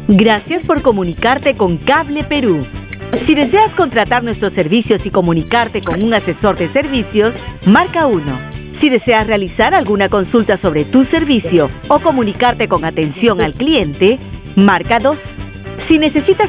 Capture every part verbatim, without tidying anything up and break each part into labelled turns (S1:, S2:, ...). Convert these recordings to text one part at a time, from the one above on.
S1: Gracias por comunicarte con Cable Perú. Si deseas contratar nuestros servicios y comunicarte con un asesor de servicios, marca uno. Si deseas realizar alguna consulta sobre tu servicio o comunicarte con atención al cliente, marca dos. Si necesitas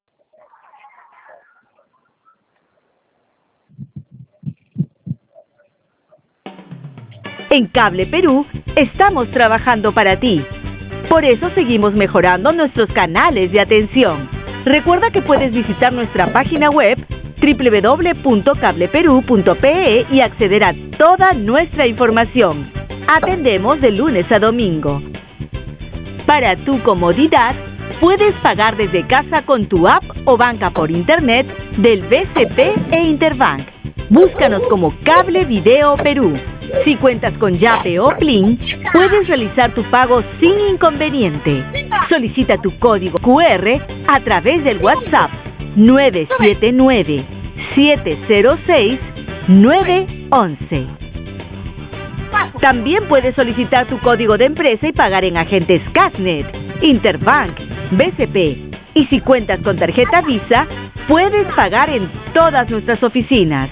S1: En Cable Perú, estamos trabajando para ti. Por eso seguimos mejorando nuestros canales de atención. Recuerda que puedes visitar nuestra página web doble u doble u doble u punto cable perú punto pe e y acceder a toda nuestra información. Atendemos de lunes a domingo. Para tu comodidad, puedes pagar desde casa con tu app o banca por internet del B C P e Interbank. Búscanos como Cable Video Perú. Si cuentas con Yape o Plin, puedes realizar tu pago sin inconveniente. Solicita tu código cu erre a través del WhatsApp nueve siete nueve, siete cero seis, nueve once. También puedes solicitar tu código de empresa y pagar en agentes Casnet, Interbank, B C P. Y si cuentas con tarjeta Visa, puedes pagar en todas nuestras oficinas.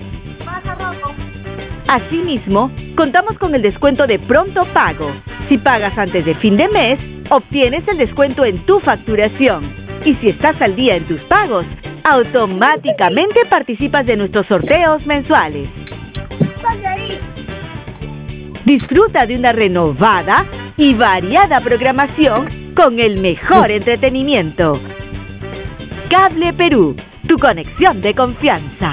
S1: Asimismo, contamos con el descuento de pronto pago. Si pagas antes de fin de mes, obtienes el descuento en tu facturación. Y si estás al día en tus pagos, automáticamente participas de nuestros sorteos mensuales. Disfruta de una renovada y variada programación con el mejor entretenimiento. Cable Perú, tu conexión de confianza.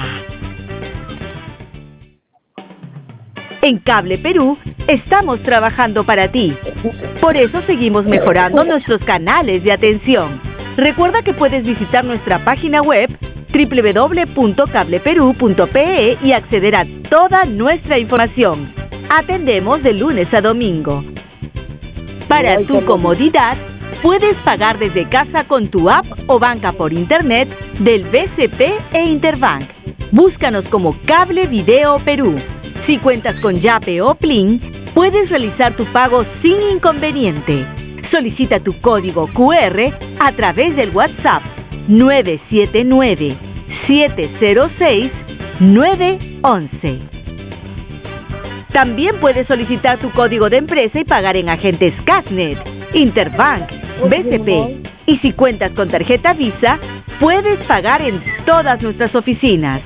S1: En Cable Perú, estamos trabajando para ti. Por eso seguimos mejorando nuestros canales de atención. Recuerda que puedes visitar nuestra página web doble u doble u doble u punto cable perú punto pe e y acceder a toda nuestra información. Atendemos de lunes a domingo. Para tu comodidad, puedes pagar desde casa con tu app o banca por internet del B C P e Interbank. Búscanos como Cable Video Perú. Si cuentas con Yape o Plin, puedes realizar tu pago sin inconveniente. Solicita tu código cu erre a través del WhatsApp nueve siete nueve, siete cero seis, nueve once. También puedes solicitar tu código de empresa y pagar en agentes Casnet, Interbank, B C P. Y si cuentas con tarjeta Visa, puedes pagar en todas nuestras oficinas.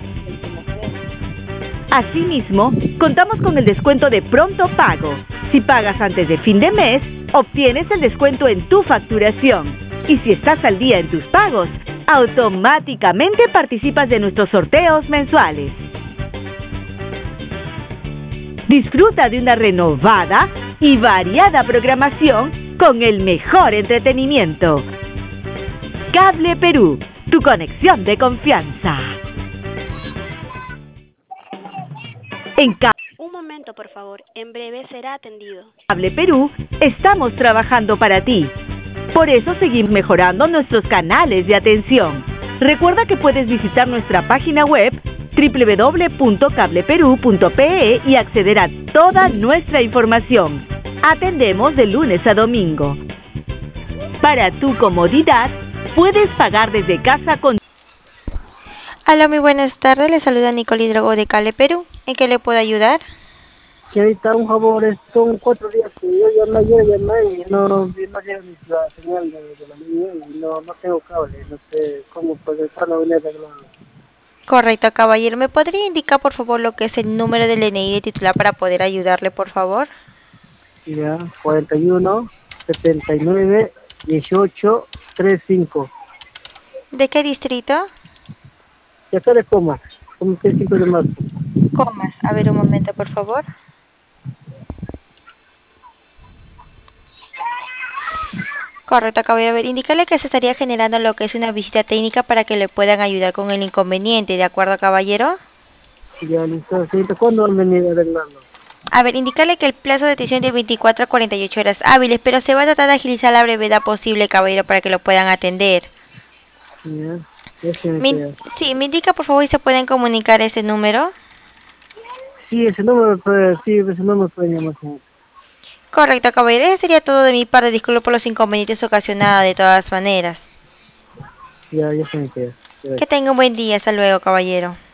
S1: Asimismo, contamos con el descuento de pronto pago. Si pagas antes de fin de mes, obtienes el descuento en tu facturación. Y si estás al día en tus pagos, automáticamente participas de nuestros sorteos mensuales. Disfruta de una renovada y variada programación con el mejor entretenimiento. Cable Perú, tu conexión de confianza. En
S2: Un momento, por favor. En breve será atendido.
S1: Cable Perú, estamos trabajando para ti. Por eso seguimos mejorando nuestros canales de atención. Recuerda que puedes visitar nuestra página web doble u doble u doble u punto cable perú punto pe e y acceder a toda nuestra información. Atendemos de lunes a domingo. Para tu comodidad, puedes pagar desde casa con...
S3: Hola, muy buenas tardes. Le saluda Nicole Hidrogo de Cable Perú. ¿En qué le puedo ayudar?
S4: Sí, ahorita un favor, son cuatro días que yo llamé, yo llamé y no, no llega ni la señal de, de la línea y no, no tengo cable, no sé cómo puede estar la venir arreglado.
S3: Correcto, caballero. ¿Me podría indicar, por favor, lo que es el número del N I de titular para poder ayudarle, por favor?
S4: Ya, cuarenta y uno, setenta y nueve, dieciocho, treinta y cinco.
S3: ¿De qué distrito?
S4: Ya está de Comas, como que el cinco de marzo.
S3: Comas. A ver, un momento, por favor. Correcto, acabo de ver. Indicarle que se estaría generando lo que es una visita técnica para que le puedan ayudar con el inconveniente, ¿de acuerdo, caballero?
S4: Ya, listo. ¿Cuándo van a venir arreglando?
S3: A ver, indicarle que el plazo de atención es de veinticuatro a cuarenta y ocho horas hábiles, pero se va a tratar de agilizar la brevedad posible, caballero, para que lo puedan atender.
S4: Ya, ya
S3: Me, sí, me indica, por favor, si se pueden comunicar ese número.
S4: Sí, ese número, puede, sí, ese número puede llamar.
S3: Correcto, caballero. Eso sería todo de mi parte. Disculpe por los inconvenientes ocasionados de todas maneras.
S4: Ya, ya se me queda.
S3: Que tenga un buen día. Hasta luego, caballero.